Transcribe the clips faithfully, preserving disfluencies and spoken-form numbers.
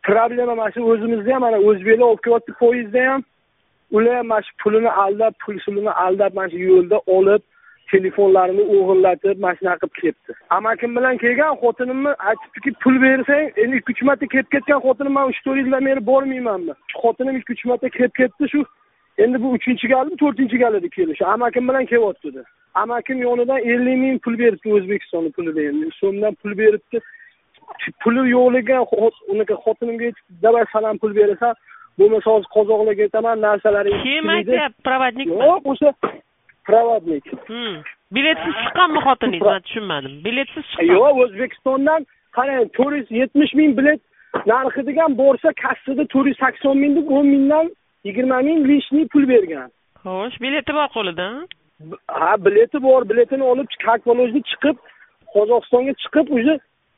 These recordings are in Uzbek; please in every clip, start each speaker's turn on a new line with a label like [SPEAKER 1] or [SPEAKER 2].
[SPEAKER 1] problema mana shu o'zimizda ham, mana o'zbeklar olib kelyapti poyezdda ham. Ular mana shu pulini aldab, pul pulini aldab mana shu yo'lda olib, telefonlarini o'g'irlatib, mana shunaqa qilib ketdi. Amakim bilan kelgan xotinimni aytibdiki, pul bersang, endi ikki uch marta kelib ketgan xotinim, men uch to'rt yildan beri bormaymanmi? Xotinim ikki uch marta kelib ketdi shu. Endi bu uchinchi galmi, to'rtinchi gal edi kelishi. Amakim bilan kelyapti. Amakim yonidan ellik ming pul beribdi, O'zbekistonning pulida endi. So'mdan pul beribdi. Puli yo'qligiga unaqa xotinimga aytib, "Davay salam pul berasan, bo'lmasa hozir qozoqlarga aytaman, narsalaringizni."
[SPEAKER 2] Kim aytyapti? Provodnikmi?
[SPEAKER 1] Yo'q, o'sha provodnik.
[SPEAKER 2] Hmm. Biletsiz chiqqanmi xotiningiz? Men tushunmadim. Biletsiz chiqqan.
[SPEAKER 1] Yo'q, O'zbekistondan qarang, to'rt yuz yetmish ming bilet narxi degan borsa, kassada to'rt yuz sakson ming deb o'n mingdan yigirma ming lishniy pul bergan.
[SPEAKER 2] Xo'sh, bileti bor qo'lida?
[SPEAKER 1] Ha, bileti bor, biletini olib, kakvolojni chiqib, Qozog'istonga chiqib, o'zi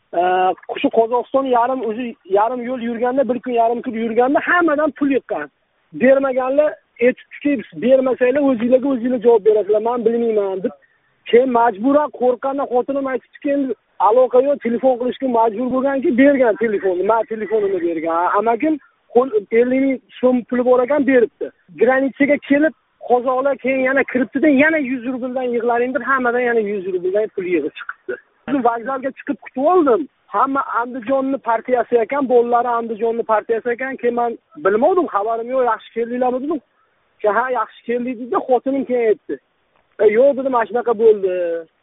[SPEAKER 1] shu Qozog'iston yarim o'zi yarim yo'l yurganda, bir kun yarim kun yurganda hammadan pul yiqqan. Bermaganlar aytibdiki, bermasanglar o'zingizlarga o'zingizlar javob berasizlar, men bilmayman deb. Keyin majburan qo'rqqanda xotinim aytibdiki, endi aloqa yo'q, telefon qilishga majbur bo'lganki, bergan telefonni, men telefonimni bergan. Amakim ellik ming so'm puli bor ekan, beribdi. Granitsaga kelib, qozoqlar keyin yana kiribdi-da, yana yuz rubldan yig'laring deb, hammadan yana yuz rubldan pul yig'ib chiqibdi. Men vokzalga chiqib kutib oldim. Hamma Andijonni partiyasi ekan, bolalari Andijonni partiyasi ekan. Keyin men bilmadim, xabarim yo'q, yaxshi keldinglarmi dedim. Ke ha, yaxshi keldik dedi, xotinim keyin aytdi. E, yo'q dedi, mana shunaqa bo'ldi.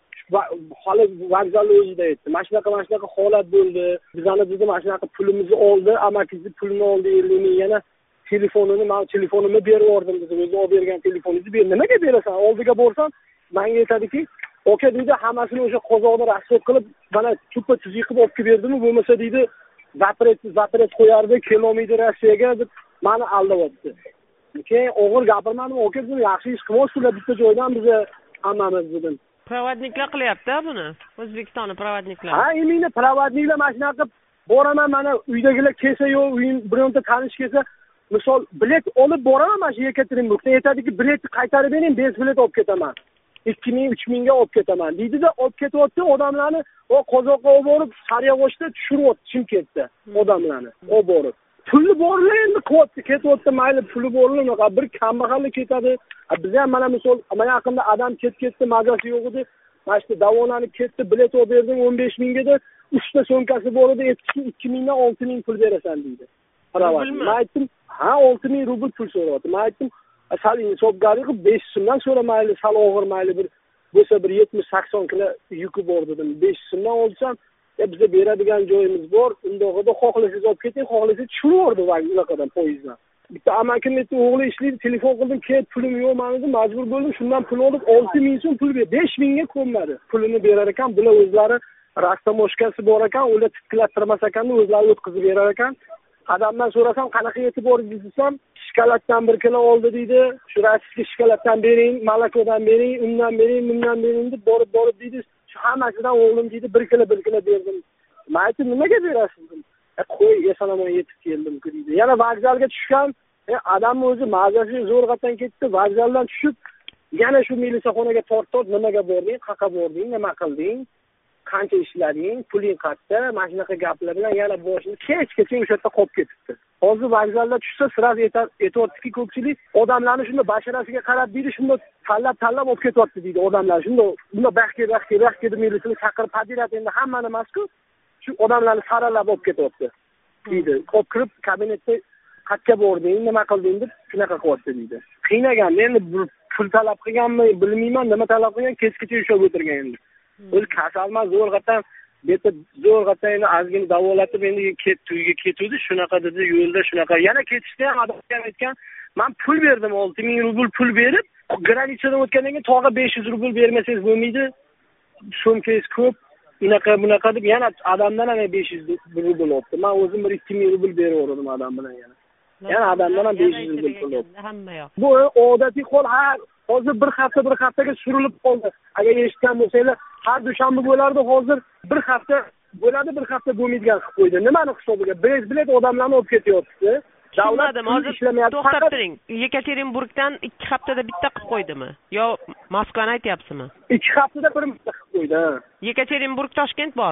[SPEAKER 1] Hali vokzalda o'zida aytdi. Mana shunaqa, mana shunaqa holat bo'ldi. Bizani dedi, mana shunaqa pulimizni oldi, amakingiz pulini oldi, ellik ming yana telefonini, men telefonimni berib yubordim dedi. O'zi olib bergan telefoningizni ber. Nimaga berasan? Oldiga borsam, menga aytadiki, "Oka deydi, hammasini o'sha qozoqda rasxod qilib, mana tupa tuzi qilib olib berdimi, bo'lmasa deydi, zapret zapret qo'yardi, kelolmaydi Rossiyaga" deb meni aldayapti. Keyin o'g'ir gapirmadim, "Oka, siz yaxshi ish qilyapsizlar, bitta joydan biza hammamiz" dedim.
[SPEAKER 2] Provodniklar qilyapti buni. O'zbekistonning provodniklari.
[SPEAKER 1] Ha, endi provodniklar mana shunaqa qilib boraman, mana uydagilar kelsa yo'q, uyim bironta tanish kelsa, misol bilet olib boraman mana shu Yekaterinburgdan, aytadiki, "Biletni qaytarib bering, bez bilet olib ketaman. ikki ming uch mingga olib ketaman" deydi-da, olib ketyapti odamlarni, o qozoqqa olib borib, Sariyog'ochda tushiryapti Chimkentda odamlarni, olib borib. Puli borlar endi qilyapti, ketyapti, mayli puli borlar, unaqa bir kambag'allik ketadi. Biz ham mana misol, mana yaqinda adam ketdi, mazasi yo'q edi. Mana shu davolanib ketdi, bilet olib berdim o'n besh mingga da, uchta so'mkasi bor edi, ikki mingdan olti ming pul berasan deydi. Men aytdim, "Ha, olti ming rubl pul so'rayapti." Men aytdim, "Sal insobgarlik qilib besh so'mdan so'ra, mayli, sal og'ir, mayli bir bo'lsa bir yetmish sakson kilo yuki bor" dedim. besh so'mdan olsam, "Ya bizda beradigan joyimiz bor, undog'ida xohlasangiz olib keting, xohlasangiz tushirib yubordi vaqtdan poyezddan." Bitta amakim aytdi, "O'g'li ishlaydi, telefon qildim, ket, pulim yo'q men dedim, majbur bo'ldim, shundan pul olib olti ming so'm pul ber, besh mingga ko'nmadi. Pulini berar ekan, bular o'zlari rastamoshkasi bor ekan, ular tiklattirmas ekanda, o'zlari o'tkazib berar ekan. Adamdan so'rasam, qanaqa yetib bordingiz desam, shikolatdan bir kilo oldi deydi. Shu rossiyskiy shikolatdan bering, malakodan bering, undan bering, bundan bering deb borib borib deydi. Shu hammasidan o'g'lim deydi, bir kilo bir kilo berdim. Men aytdim, "Nimaga berasiz?" dedim. "E, qo'y, eson-omon yetib keldim" deydi. Yana vokzalga tushgan, e, odamni o'zi mazasi zo'rg'atdan ketdi, vokzaldan tushib, yana shu milisaxonaga tort-tort, "Nimaga bording, qayerga bording, nima qilding? Qancha ishlading, puling qayerda?" Mana shunaqa gaplar bilan yana boshini kech-kecha o'sha yerda qolib ketibdi. Hozir vokzalda tushsa, siraz aytayotdiki, ko'pchilik odamlarni shunda basharasiga qarab deydi, shunda tanlab-tanlab olib ketyapti deydi odamlar. Shunda bunda baxtga, baxtga, baxtga deb milisini chaqirib, "Padirat endi hammani emas-ku, shu odamlarni saralab olib ketyapti" deydi. Olib kirib kabinetda "Qayerga bording, nima qilding" deb shunaqa qilyapti deydi. Qiynagan, endi pul talab qilganmi, bilmayman, nima talab qilgan, kech-kecha ushlab o'tirgan endi. O'zi kasalman, zo'rg'atdan, beta zo'rg'atdan endi ozgina davolatib, endi ket uyga ketuvdi, shunaqa dedi, yo'lda shunaqa. Yana ketishda ham odam aytgan, "Men pul berdim, olti ming rubl pul berib, granitsadan o'tgandan keyin tog'a besh yuz rubl bermasangiz bo'lmaydi. So'mkangiz ko'p, unaqa bunaqa" deb yana odamdan ham besh yuz rubl olibdi. Men o'zim bir ikki ming rubl berib yubordim odam bilan yana. Yana odamdan ham besh yuz rubl pul olibdi. Hamma yo'q. Bu odatiy hol, ha, hozir bir hafta bir haftaga surilib qoldi. Agar eshitgan bo'lsanglar, har dushanba bo'lardi, hozir bir hafta bo'ladi, bir hafta bo'lmaydigan qilib qo'ydi. Nimani hisobiga? Bez bilet odamlarni olib ketyapti.
[SPEAKER 2] Davlat hozir to'xtab turing. Yekaterinburgdan ikki haftada bitta qilib qo'ydimi? Yo Moskvani aytyapsizmi?
[SPEAKER 1] ikki haftada bir marta qilib qo'ydi.
[SPEAKER 2] Yekaterinburg Toshkent bormi?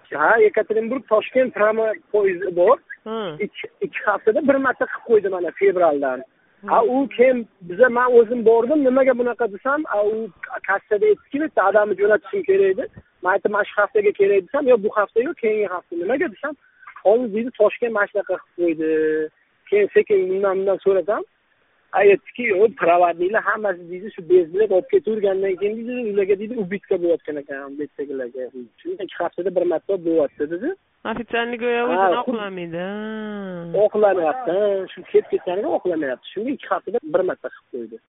[SPEAKER 1] ha Yekaterinburg Toshkent tramvay poyezdi bor. ikki ikki haftada bir marta qilib qo'ydi mana fevraldan. Ha u keyin biza men o'zim bordim, nimaga bunaqa desam, u kassada aytdiki, bitta odamni jo'natishim kerak edi. Men aytdim, mana shu haftaga kerak desam, yo bu hafta yo'q, keyingi hafta. Nimaga desam, hozir deydi Toshkent mana shunaqa qilib qo'ydi. Keyin sekin bundan bundan so'rasam, aytdiki, yo'q, provodniklar hammasi deydi shu bez bilan olib ketavergandan keyin deydi, ularga deydi ubitka bo'layotgan ekan, betdagilarga. Shunday ikki haftada bir marta bo'lyapti dedi.
[SPEAKER 2] Ofitsialni go'yo o'zini oqlamaydi.
[SPEAKER 1] Oqlamayapti. Shu ketib ketganiga oqlamayapti. Shunga ikki haftada bir marta qilib qo'ydi.